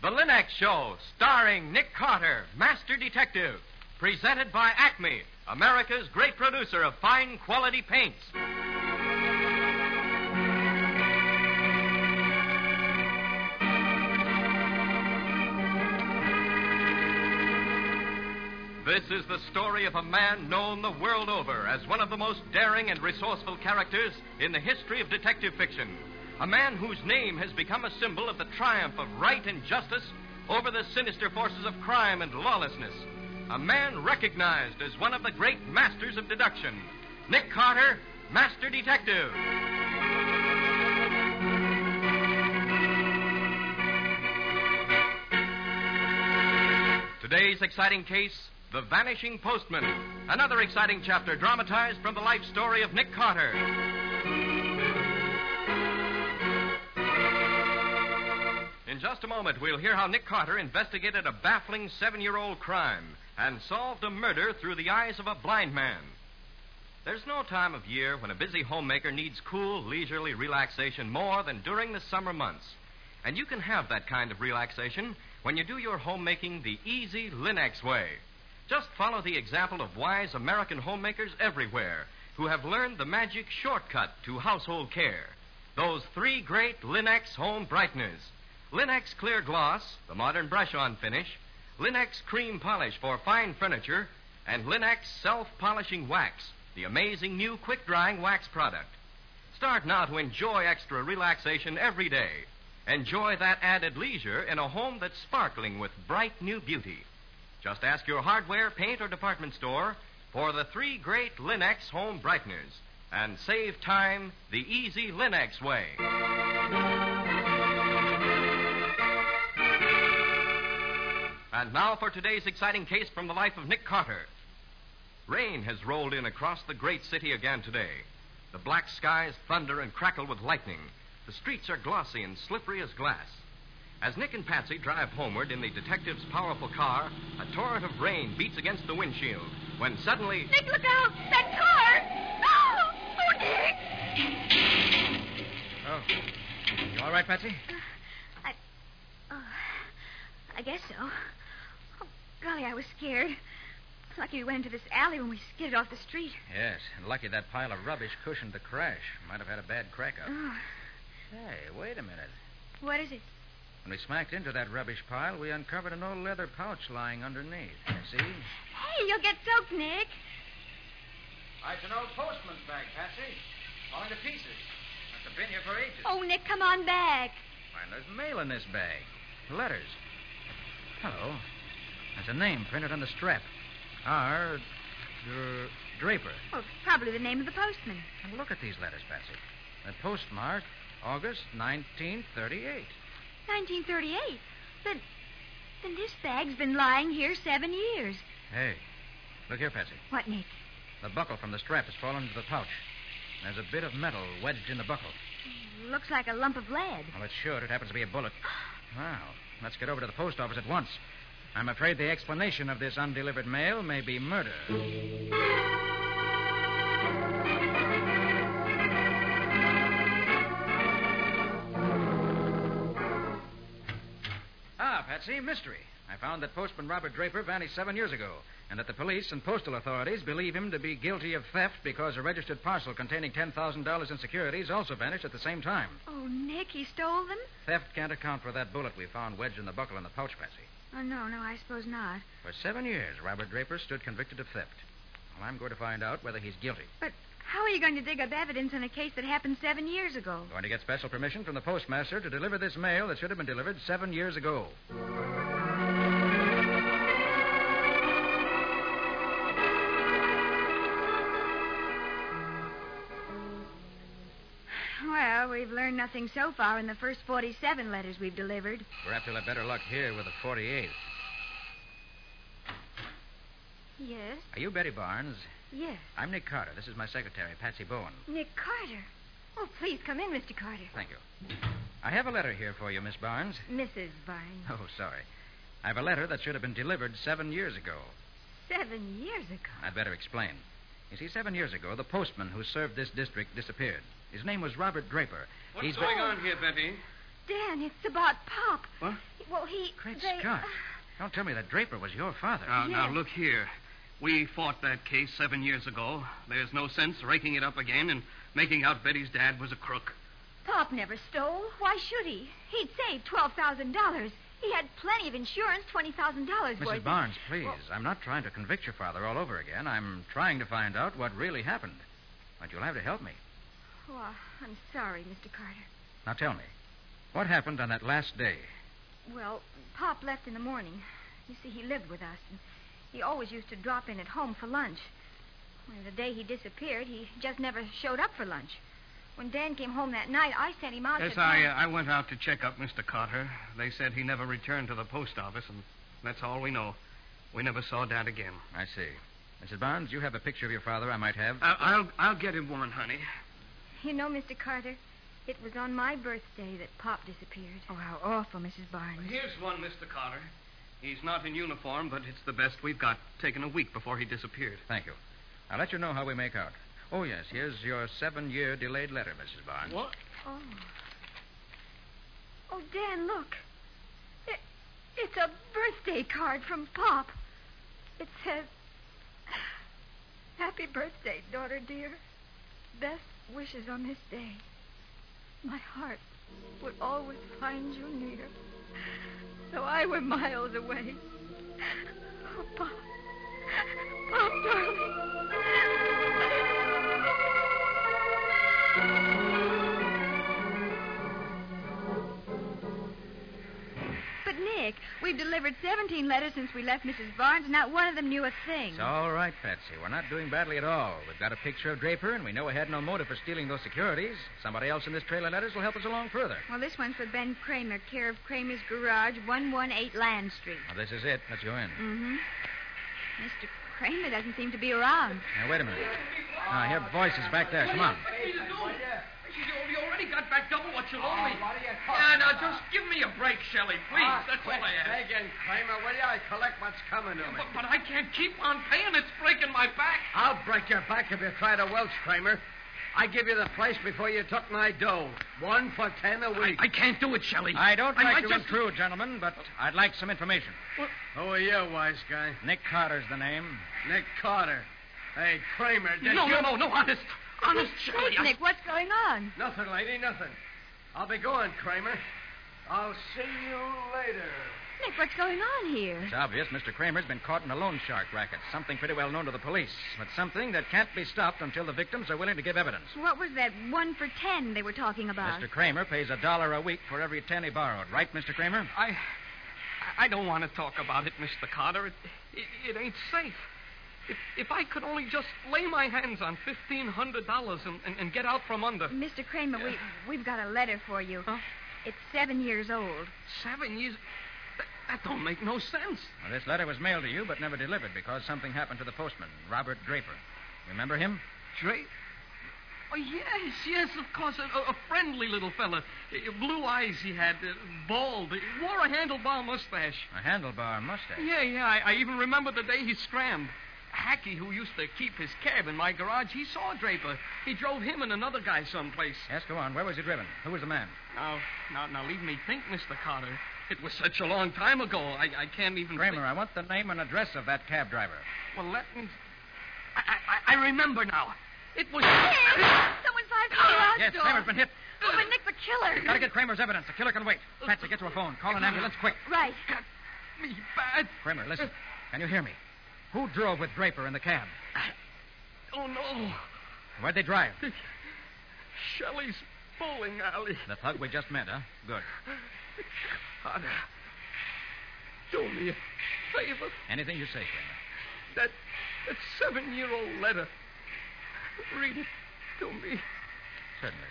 The Linux Show, starring Nick Carter, Master Detective. Presented by Acme, America's great producer of fine quality paints. This is the story of a man known the world over as one of the most daring and resourceful characters in the history of detective fiction. A man whose name has become a symbol of the triumph of right and justice over the sinister forces of crime and lawlessness. A man recognized as one of the great masters of deduction. Nick Carter, Master Detective. Today's exciting case, The Vanishing Postman. Another exciting chapter dramatized from the life story of Nick Carter. In just a moment, we'll hear how Nick Carter investigated a baffling 7-year-old crime and solved a murder through the eyes of a blind man. There's no time of year when a busy homemaker needs cool, leisurely relaxation more than during the summer months. And you can have that kind of relaxation when you do your homemaking the easy Linux way. Just follow the example of wise American homemakers everywhere who have learned the magic shortcut to household care. Those 3 great Linux home brighteners. Linux Clear Gloss, the modern brush-on finish, Linux Cream Polish for fine furniture, and Linux Self-Polishing Wax, the amazing new quick-drying wax product. Start now to enjoy extra relaxation every day. Enjoy that added leisure in a home that's sparkling with bright new beauty. Just ask your hardware, paint, or department store for the 3 great Linux home brighteners and save time the easy Linux way. And now for today's exciting case from the life of Nick Carter. Rain has rolled in across the great city again today. The black skies thunder and crackle with lightning. The streets are glossy and slippery as glass. As Nick and Patsy drive homeward in the detective's powerful car, a torrent of rain beats against the windshield when suddenly... Nick, look out! That car! Oh, Nick! Oh. You all right, Patsy? I guess so. Oh, golly, I was scared. Lucky we went into this alley when we skidded off the street. Yes, and lucky that pile of rubbish cushioned the crash. Might have had a bad crack-up. Oh. Hey, wait a minute. What is it? When we smacked into that rubbish pile, we uncovered an old leather pouch lying underneath. See? Hey, you'll get soaked, Nick. It's an old postman's bag, Patsy. Falling to pieces. Must have been here for ages. Oh, Nick, come on back. Why, there's mail in this bag. Letters. Hello. There's a name printed on the strap. R. Draper. Oh, it's probably the name of the postman. And look at these letters, Patsy. They're postmarked August 1938. 1938? Then this bag's been lying here 7 years. Hey, look here, Patsy. What, Nick? The buckle from the strap has fallen into the pouch. There's a bit of metal wedged in the buckle. Looks like a lump of lead. Well, it should. It happens to be a bullet. Well, let's get over to the post office at once. I'm afraid the explanation of this undelivered mail may be murder. Patsy, mystery. I found that postman Robert Draper vanished 7 years ago, and that the police and postal authorities believe him to be guilty of theft because a registered parcel containing $10,000 in securities also vanished at the same time. Oh, Nick, he stole them? Theft can't account for that bullet we found wedged in the buckle in the pouch, Patsy. Oh, no, I suppose not. For 7 years, Robert Draper stood convicted of theft. Well, I'm going to find out whether he's guilty. But how are you going to dig up evidence in a case that happened 7 years ago? Going to get special permission from the postmaster to deliver this mail that should have been delivered 7 years ago. Well, we've learned nothing so far in the first 47 letters we've delivered. Perhaps we'll have better luck here with the 48th. Yes? Are you Betty Barnes? Yes. I'm Nick Carter. This is my secretary, Patsy Bowen. Nick Carter? Oh, please come in, Mr. Carter. Thank you. I have a letter here for you, Miss Barnes. Mrs. Barnes. Oh, sorry. I have a letter that should have been delivered 7 years ago. 7 years ago? I'd better explain. You see, 7 years ago, the postman who served this district disappeared. His name was Robert Draper. What's going on here, Betty? Dan, it's about Pop. What? Well, he Great Scott. Don't tell me that Draper was your father. Now, look here. We fought that case 7 years ago. There's no sense raking it up again and making out Betty's dad was a crook. Pop never stole. Why should he? He'd saved $12,000. He had plenty of insurance, $20,000 worth. Mrs. Barnes, please. I'm not trying to convict your father all over again. I'm trying to find out what really happened. But you'll have to help me. Oh, I'm sorry, Mr. Carter. Now tell me, what happened on that last day? Well, Pop left in the morning. You see, he lived with us, and he always used to drop in at home for lunch. Well, the day he disappeared, he just never showed up for lunch. When Dan came home that night, I sent him out Yes, to... I went out to check up Mr. Carter. They said he never returned to the post office, and that's all we know. We never saw Dad again. I see. Mrs. Barnes, you have a picture of your father I might have? I'll get him one, honey. You know, Mr. Carter, it was on my birthday that Pop disappeared. Oh, how awful, Mrs. Barnes. Here's one, Mr. Carter. He's not in uniform, but it's the best we've got. Taken a week before he disappeared. Thank you. I'll let you know how we make out. Oh, yes, here's your 7-year delayed letter, Mrs. Barnes. What? Oh. Oh, Dan, look. It's a birthday card from Pop. It says, "Happy birthday, daughter dear. Best wishes on this day. My heart would always find you near, though I were miles away. Oh, Pop. Pop, darling." But, Nick, we've delivered 17 letters since we left Mrs. Barnes, and not one of them knew a thing. It's all right, Patsy. We're not doing badly at all. We've got a picture of Draper, and we know he had no motive for stealing those securities. Somebody else in this trail of letters will help us along further. Well, this one's for Ben Kramer, care of Kramer's Garage, 118 Land Street. Well, this is it. Let's go in. Mm-hmm. Mr. Kramer doesn't seem to be around. Now, wait a minute. I hear voices back there. Come on. You already got back double what you owe me. Now, just give me a break, Shelley, please. That's all I ask. Begging, Kramer, will you? I collect what's coming to me. But I can't keep on paying. It's breaking my back. I'll break your back if you try to welch, Kramer. I give you the place before you took my dough. 1 for 10 a week. I can't do it, Shelley. I don't like to intrude, gentlemen, but I'd like some information. Who are you, wise guy? Nick Carter's the name. Nick Carter. Hey, Kramer, did No, you... honest. Honest, Shelley. Nick, what's going on? Nothing, lady, nothing. I'll be going, Kramer. I'll see you later. Nick, what's going on here? It's obvious Mr. Kramer's been caught in a loan shark racket, something pretty well known to the police, but something that can't be stopped until the victims are willing to give evidence. What was that 1 for 10 they were talking about? Mr. Kramer pays $1 a week for every 10 he borrowed. Right, Mr. Kramer? I don't want to talk about it, Mr. Carter. It ain't safe. If I could only just lay my hands on $1,500 and get out from under. Mr. Kramer, we've got a letter for you. Huh? It's 7 years old. 7 years? That don't make no sense. Well, this letter was mailed to you but never delivered because something happened to the postman, Robert Draper. Remember him? Draper? Oh, yes, of course. A friendly little fella. Blue eyes he had, bald. He wore a handlebar mustache. A handlebar mustache? Yeah. I even remember the day he scrammed. Hackey, who used to keep his cab in my garage, he saw Draper. He drove him and another guy someplace. Yes, go on. Where was he driven? Who was the man? Now, leave me think, Mr. Carter. It was such a long time ago, I can't even... Kramer, I want the name and address of that cab driver. Well, let me... I remember now. It was... Someone's fired through the garage Yes, door. Kramer's been hit. Oh, but Nick, the killer. Gotta get Kramer's evidence. The killer can wait. Patsy, get to a phone. Call an ambulance quick. Right. Got me bad. Kramer, listen. Can you hear me? Who drove with Draper in the cab? Oh, no. Where'd they drive? Shelley's bowling alley. The thug we just met, huh? Good. Carter, do me a favor. Anything you say, Kramer. That 7-year-old letter. Read it to me. Certainly.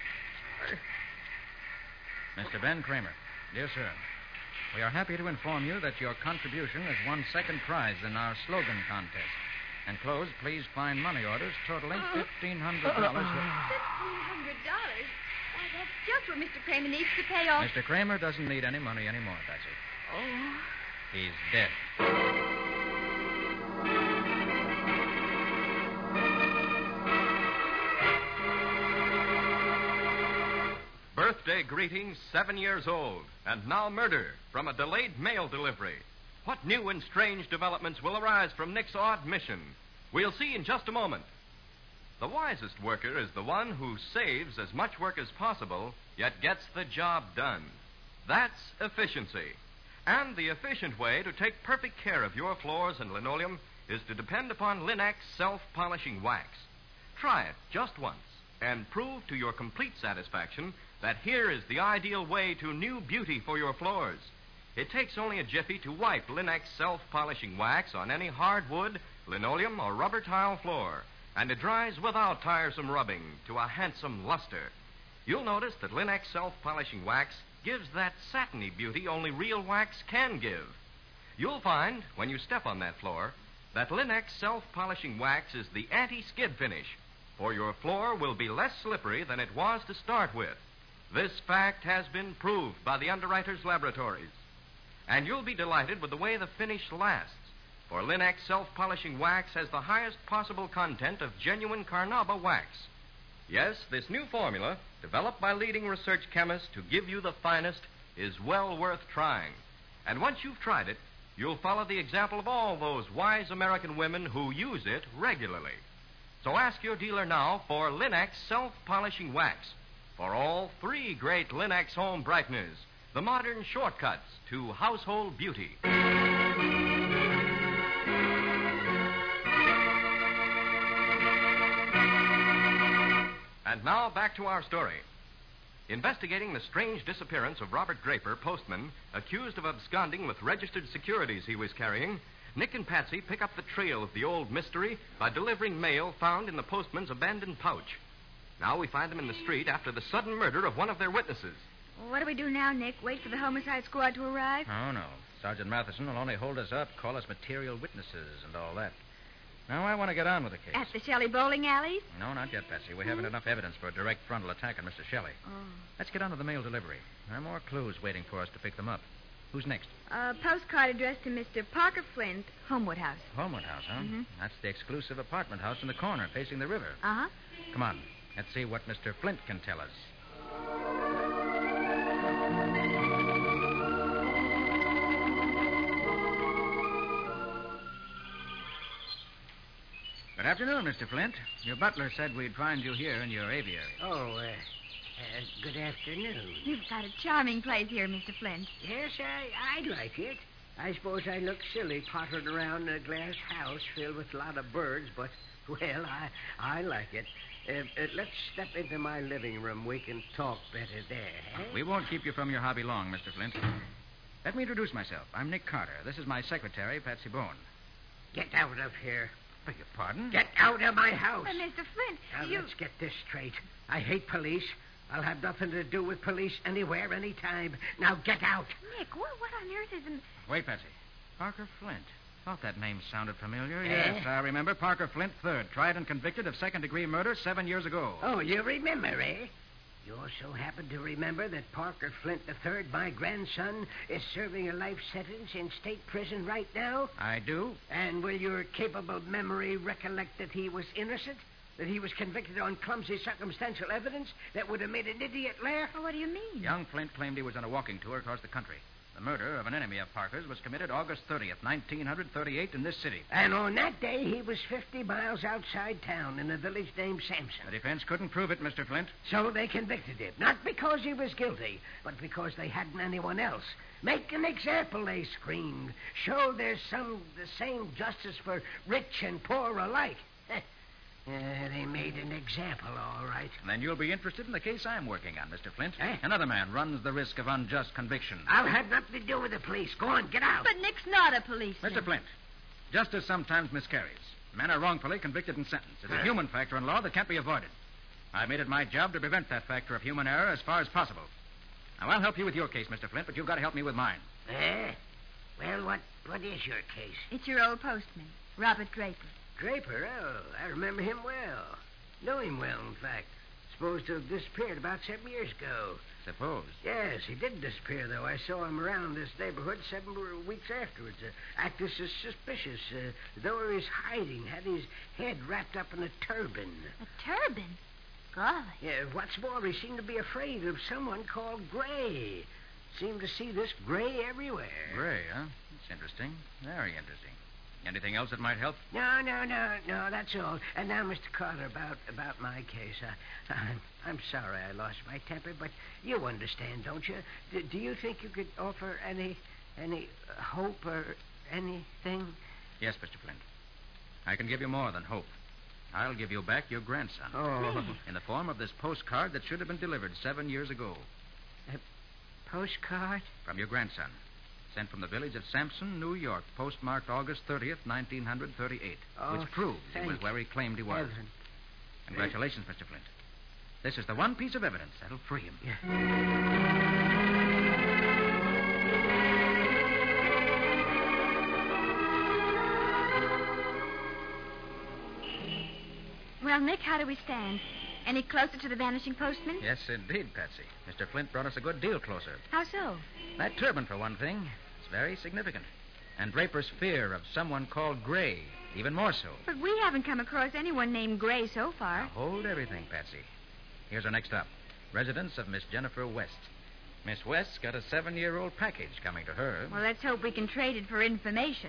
Mr. Ben Kramer, dear sir, we are happy to inform you that your contribution has won second prize in our slogan contest. Enclosed, please find money orders totaling $1,500. $1,500? Why, that's just what Mr. Kramer needs to pay off. Mr. Kramer doesn't need any money anymore, Patsy. Oh. He's dead. Birth birthday greetings 7 years old, and now murder from a delayed mail delivery. What new and strange developments will arise from Nick's odd mission? We'll see in just a moment. The wisest worker is the one who saves as much work as possible, yet gets the job done. That's efficiency. And the efficient way to take perfect care of your floors and linoleum is to depend upon Linex self-polishing wax. Try it just once and prove to your complete satisfaction that here is the ideal way to new beauty for your floors. It takes only a jiffy to wipe Linex self-polishing wax on any hardwood, linoleum, or rubber tile floor, and it dries without tiresome rubbing to a handsome luster. You'll notice that Linex self-polishing wax gives that satiny beauty only real wax can give. You'll find, when you step on that floor, that Linex self-polishing wax is the anti-skid finish, for your floor will be less slippery than it was to start with. This fact has been proved by the underwriters' laboratories. And you'll be delighted with the way the finish lasts, for Linex self-polishing wax has the highest possible content of genuine Carnauba wax. Yes, this new formula, developed by leading research chemists to give you the finest, is well worth trying. And once you've tried it, you'll follow the example of all those wise American women who use it regularly. So ask your dealer now for Linex self-polishing wax, for all 3 great Linex home brighteners, the modern shortcuts to household beauty. And now back to our story. Investigating the strange disappearance of Robert Draper, postman, accused of absconding with registered securities he was carrying, Nick and Patsy pick up the trail of the old mystery by delivering mail found in the postman's abandoned pouch. Now we find them in the street after the sudden murder of one of their witnesses. What do we do now, Nick? Wait for the homicide squad to arrive? Oh, no. Sergeant Matheson will only hold us up, call us material witnesses and all that. Now, I want to get on with the case. At the Shelley bowling alleys? No, not yet, Patsy. We haven't enough evidence for a direct frontal attack on Mr. Shelley. Oh. Let's get on to the mail delivery. There are more clues waiting for us to pick them up. Who's next? A postcard addressed to Mr. Parker Flint, Homewood House. Homewood House, huh? Mm-hmm. That's the exclusive apartment house in the corner facing the river. Uh-huh. Come on. Let's see what Mr. Flint can tell us. Good afternoon, Mr. Flint. Your butler said we'd find you here in your aviary. Oh, good afternoon. You've got a charming place here, Mr. Flint. Yes, I like it. I suppose I look silly pottering around a glass house filled with a lot of birds, but, well, I like it. Let's step into my living room. We can talk better there, eh? We won't keep you from your hobby long, Mr. Flint. Let me introduce myself. I'm Nick Carter. This is my secretary, Patsy Bone. Get out of here. Beg your pardon? Get out of my house. But, Mr. Flint, Now, let's get this straight. I hate police. I'll have nothing to do with police anywhere, anytime. Now, get out. Nick, what on earth is in... Wait, Patsy. Parker Flint. Thought that name sounded familiar. Yes, I remember. Parker Flint, 3rd. Tried and convicted of second-degree murder 7 years ago. Oh, you remember, eh? You also happen to remember that Parker Flint III, my grandson, is serving a life sentence in state prison right now? I do. And will your capable memory recollect that he was innocent? That he was convicted on clumsy circumstantial evidence that would have made an idiot laugh? Well, what do you mean? Young Flint claimed he was on a walking tour across the country. The murder of an enemy of Parker's was committed August 30th, 1938 in this city. And on that day, he was 50 miles outside town in a village named Sampson. The defense couldn't prove it, Mr. Flint. So they convicted him. Not because he was guilty, but because they hadn't anyone else. Make an example, they screamed. Show there's the same justice for rich and poor alike. They made an example, all right. Then you'll be interested in the case I'm working on, Mr. Flint. Eh? Another man runs the risk of unjust conviction. I'll have nothing to do with the police. Go on, get out. But Nick's not a policeman. Mr. Flint, justice sometimes miscarries. Men are wrongfully convicted and sentenced. It's a human factor in law that can't be avoided. I made it my job to prevent that factor of human error as far as possible. Now, I'll help you with your case, Mr. Flint, but you've got to help me with mine. Well, what is your case? It's your old postman, Robert Draper. Draper? Oh, I remember him well. Know him well, in fact. Supposed to have disappeared about 7 years ago. Suppose. Yes, he did disappear, though. I saw him around this neighborhood 7 weeks afterwards. Acted suspicious, though he was hiding. Had his head wrapped up in a turban. A turban? Golly. Yeah, what's more, he seemed to be afraid of someone called Gray. Seemed to see this Gray everywhere. Gray, huh? That's interesting. Very interesting. Anything else that might help? No, that's all. And now, Mr. Carter, about my case. I'm sorry I lost my temper, but you understand, don't you? Do you think you could offer any hope or anything? Yes, Mr. Flint. I can give you more than hope. I'll give you back your grandson. Oh. In the form of this postcard that should have been delivered 7 years ago. A postcard? From your grandson. Sent from the village of Sampson, New York, postmarked August 30th, 1938. Oh, which proves it was thank where he claimed he was. heaven. Congratulations, Mr. Flint. This is the one piece of evidence that'll free him. Well, Nick, how do we stand? Any closer to the vanishing postman? Yes, indeed, Patsy. Mr. Flint brought us a good deal closer. How so? That turban, for one thing, is very significant. And Draper's fear of someone called Gray, even more so. But we haven't come across anyone named Gray so far. Now, hold everything, Patsy. Here's our next stop. Residence of Miss Jennifer West. Miss West's got a 7-year-old package coming to her. Well, let's hope we can trade it for information.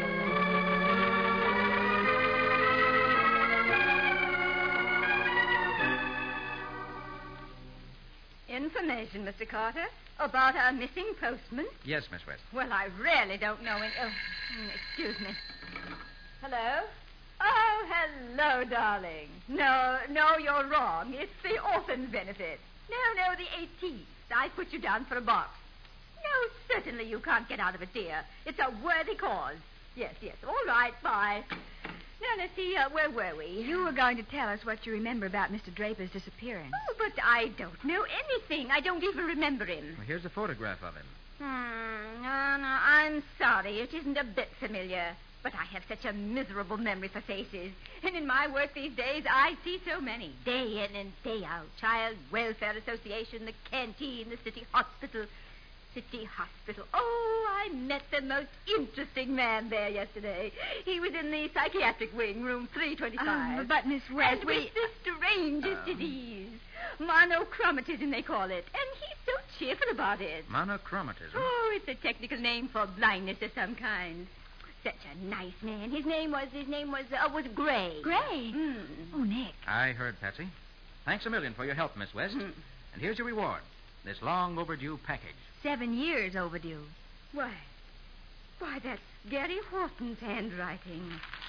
Information, Mr. Carter, about our missing postman? Yes, Miss West. Well, I really don't know any... excuse me. Hello? Oh, hello, darling. No, you're wrong. It's the orphan's benefit. No, the 18th. I put you down for a box. No, certainly you can't get out of it, dear. It's a worthy cause. Yes. All right, bye. Now, let's see, where were we? You were going to tell us what you remember about Mr. Draper's disappearance. Oh, but I don't know anything. I don't even remember him. Well, here's a photograph of him. No, I'm sorry. It isn't a bit familiar. But I have such a miserable memory for faces. And in my work these days, I see so many. Day in and day out. Child Welfare Association, the canteen, the city hospital. City hospital. Oh, I met the most interesting man there yesterday. He was in the psychiatric wing, room 325. But, Miss West, and with the strangest disease. Monochromatism, they call it. And he's so cheerful about it. Monochromatism? Oh, it's a technical name for blindness of some kind. Such a nice man. His name was Gray. Gray? Mm. Oh, Nick. I heard, Patsy. Thanks a million for your help, Miss West. Mm. And here's your reward. This long overdue package. 7 years overdue. Why, that's Gary Horton's handwriting.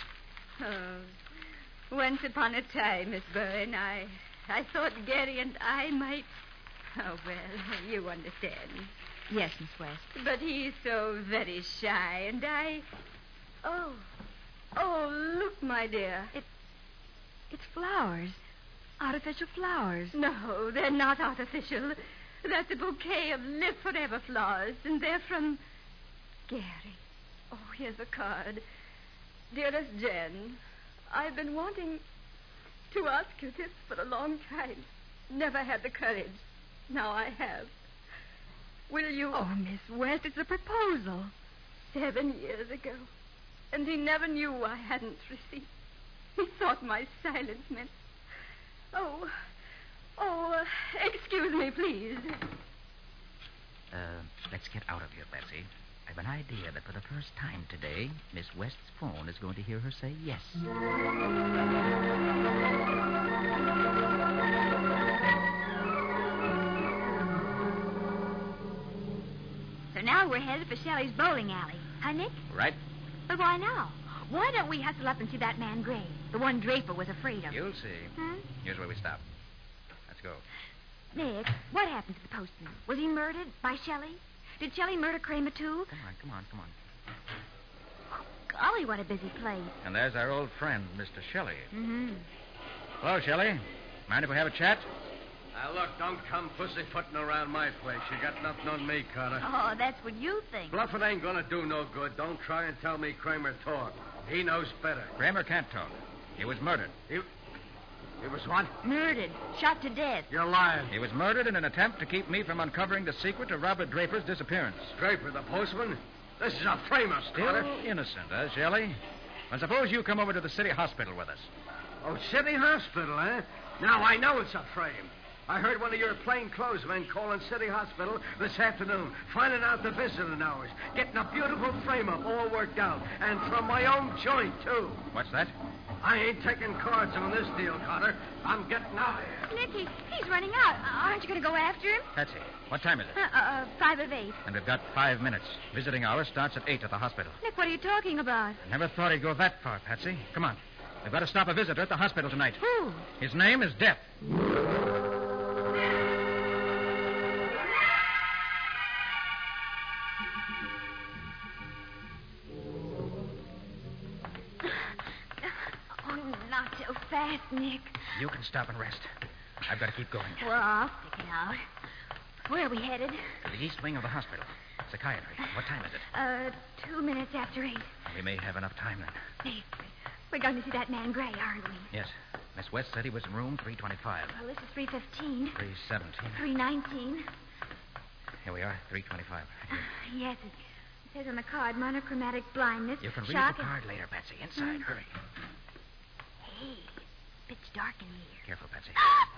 Oh, once upon a time, Miss Byrne, I thought Gary and I might... Oh, well, you understand. Yes, Miss West. But he's so very shy, and I... Oh, look, my dear. It's flowers. Artificial flowers. No, they're not artificial. That's a bouquet of Live Forever flowers, and they're from Gary. Oh, here's a card. Dearest Jen, I've been wanting to ask you this for a long time. Never had the courage. Now I have. Will you... Oh, Miss West, it's a proposal. 7 years ago. And he never knew I hadn't received. He thought my silence meant... Oh, excuse me, please. Let's get out of here, Patsy. I've an idea that for the first time today, Miss West's phone is going to hear her say yes. So now we're headed for Shelley's bowling alley. Huh, Nick? Right? But why now? Why don't we hustle up and see that man Gray, the one Draper was afraid of? You'll see. Huh? Here's where we stop. Let's go. Nick, what happened to the postman? Was he murdered by Shelley? Did Shelley murder Kramer, too? Come on. Oh, golly, what a busy place. And there's our old friend, Mr. Shelley. Mm-hmm. Hello, Shelley. Mind if we have a chat? Now, look, don't come pussyfooting around my place. You got nothing on me, Carter. Oh, that's what you think. Bluffing ain't gonna do no good. Don't try and tell me Kramer talked. He knows better. Kramer can't talk. He was murdered. He was what? Murdered. Shot to death. You're lying. He was murdered in an attempt to keep me from uncovering the secret of Robert Draper's disappearance. Draper, the postman? This is a frame-up, Still Carter. innocent, huh, Shelley? Well, suppose you come over to the city hospital with us. Oh, city hospital, eh? Now I know it's a frame. I heard one of your plainclothesmen calling City Hospital this afternoon, finding out the visiting hours, getting a beautiful frame-up all worked out, and from my own joint, too. What's that? I ain't taking cards on this deal, Cotter. I'm getting out of here. Nicky, he's running out. Aren't you going to go after him? Patsy, what time is it? 5 of 8. And we've got 5 minutes. Visiting hour starts at 8 at the hospital. Nick, what are you talking about? I never thought he'd go that far, Patsy. Come on. We've got to stop a visitor at the hospital tonight. Who? His name is Death. Not so fast, Nick. You can stop and rest. I've got to keep going. Well, I'll stick it out. Where are we headed? To the east wing of the hospital. Psychiatry. What time is it? 2 minutes after 8. We may have enough time then. Nick, we're going to see that man Gray, aren't we? Yes. Miss West said he was in room 325. Well, this is 315. 317. 319. Here we are, 325. Yes, it says on the card monochromatic blindness. You can read shock the card later, Patsy. Inside. Hurry. Hey, pitch dark in here. Careful, Patsy.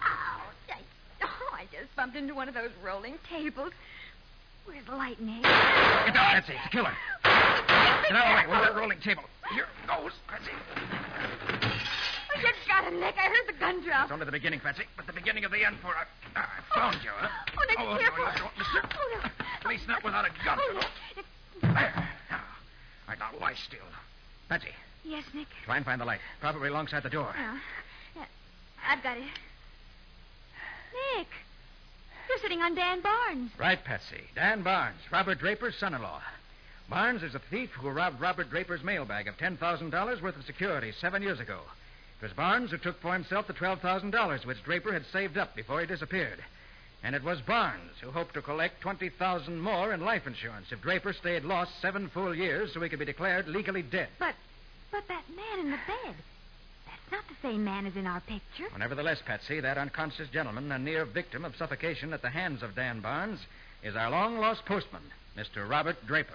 I just bumped into one of those rolling tables. Where's the light, Nick? Get down, Patsy. It's a killer. Get out of the way. Where's that rolling table? Here it goes, Patsy. Oh, you got him, Nick. I heard the gun drop. It's only the beginning, Patsy, but the beginning of the end for I found you, huh? Oh, Nick, careful. No, you don't, mister. Oh, no. At least not without a gun. Oh, Nick. There. Now, all right, now lie still. Patsy, Yes, Nick. try and find the light. Probably alongside the door. Yeah, I've got it. Nick, you're sitting on Dan Barnes. Right, Patsy. Dan Barnes, Robert Draper's son-in-law. Barnes is a thief who robbed Robert Draper's mailbag of $10,000 worth of securities 7 years ago. It was Barnes who took for himself the $12,000 which Draper had saved up before he disappeared. And it was Barnes who hoped to collect $20,000 more in life insurance if Draper stayed lost 7 full years so he could be declared legally dead. But that man in the bed, that's not the same man as in our picture. Well, nevertheless, Patsy, that unconscious gentleman, a near victim of suffocation at the hands of Dan Barnes, is our long-lost postman, Mr. Robert Draper.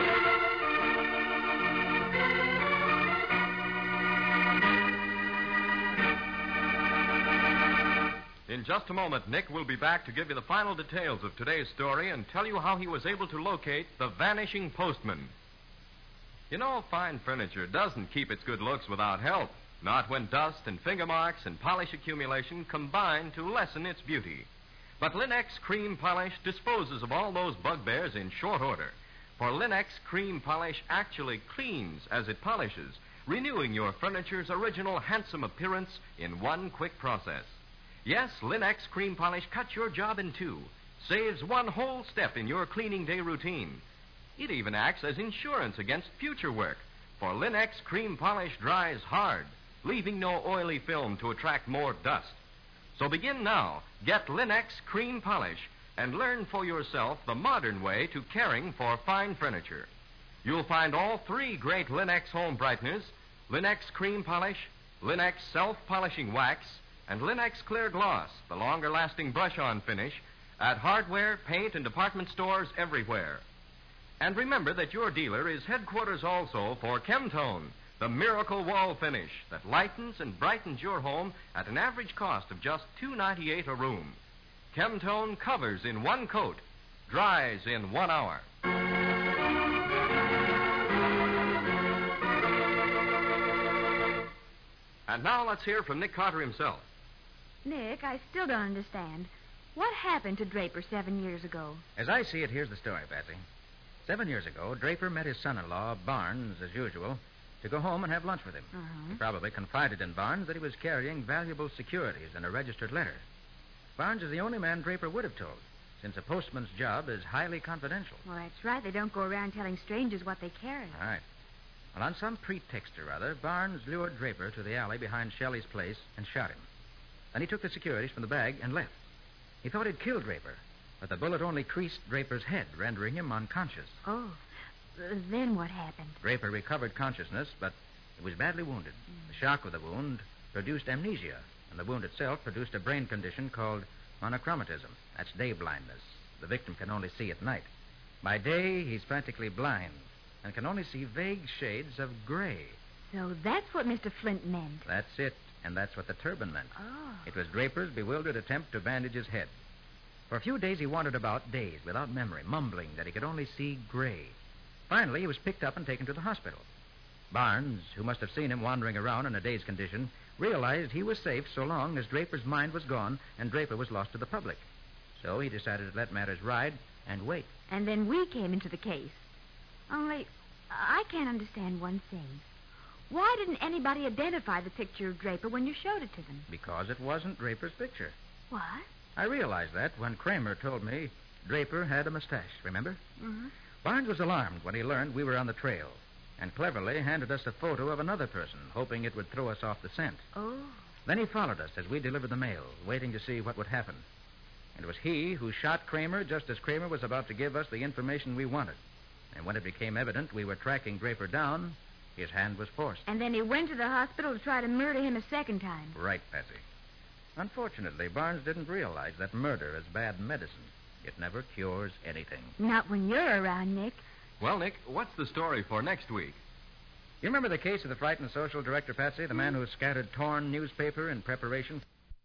In just a moment, Nick will be back to give you the final details of today's story and tell you how he was able to locate the vanishing postman. You know, fine furniture doesn't keep its good looks without help. Not when dust and finger marks and polish accumulation combine to lessen its beauty. But Linex Cream Polish disposes of all those bugbears in short order. For Linex Cream Polish actually cleans as it polishes, renewing your furniture's original handsome appearance in one quick process. Yes, Linex Cream Polish cuts your job in two, saves one whole step in your cleaning day routine. It even acts as insurance against future work, for Linex Cream Polish dries hard, leaving no oily film to attract more dust. So begin now. Get Linex Cream Polish and learn for yourself the modern way to caring for fine furniture. You'll find all 3 great Linex home brighteners, Linex Cream Polish, Linex Self-Polishing Wax, and Linex Clear Gloss, the longer-lasting brush-on finish, at hardware, paint, and department stores everywhere. And remember that your dealer is headquarters also for Chemtone, the miracle wall finish that lightens and brightens your home at an average cost of just $2.98 a room. Chemtone covers in 1 coat, dries in 1 hour. And now let's hear from Nick Carter himself. Nick, I still don't understand. What happened to Draper 7 years ago? As I see it, here's the story, Patsy. 7 years ago, Draper met his son-in-law, Barnes, as usual, to go home and have lunch with him. He probably confided in Barnes that he was carrying valuable securities in a registered letter. Barnes is the only man Draper would have told, since a postman's job is highly confidential. Well, that's right. They don't go around telling strangers what they carry. All right. Well, on some pretext or other, Barnes lured Draper to the alley behind Shelley's place and shot him. Then he took the securities from the bag and left. He thought he'd killed Draper, but the bullet only creased Draper's head, rendering him unconscious. Oh, then what happened? Draper recovered consciousness, but he was badly wounded. The shock of the wound produced amnesia, and the wound itself produced a brain condition called monochromatism. That's day blindness. The victim can only see at night. By day, he's practically blind and can only see vague shades of gray. So that's what Mr. Flint meant. That's it. And that's what the turban meant. Oh. It was Draper's bewildered attempt to bandage his head. For a few days he wandered about, dazed, without memory, mumbling that he could only see gray. Finally, he was picked up and taken to the hospital. Barnes, who must have seen him wandering around in a dazed condition, realized he was safe so long as Draper's mind was gone and Draper was lost to the public. So he decided to let matters ride and wait. And then we came into the case. Only, I can't understand one thing. Why didn't anybody identify the picture of Draper when you showed it to them? Because it wasn't Draper's picture. What? I realized that when Kramer told me Draper had a mustache, remember? Mm-hmm. Barnes was alarmed when he learned we were on the trail and cleverly handed us a photo of another person, hoping it would throw us off the scent. Oh. Then he followed us as we delivered the mail, waiting to see what would happen. And it was he who shot Kramer just as Kramer was about to give us the information we wanted. And when it became evident we were tracking Draper down, his hand was forced. And then he went to the hospital to try to murder him a second time. Right, Patsy. Unfortunately, Barnes didn't realize that murder is bad medicine. It never cures anything. Not when you're around, Nick. Well, Nick, what's the story for next week? You remember the case of the frightened social director, Patsy, the man who scattered torn newspaper in preparation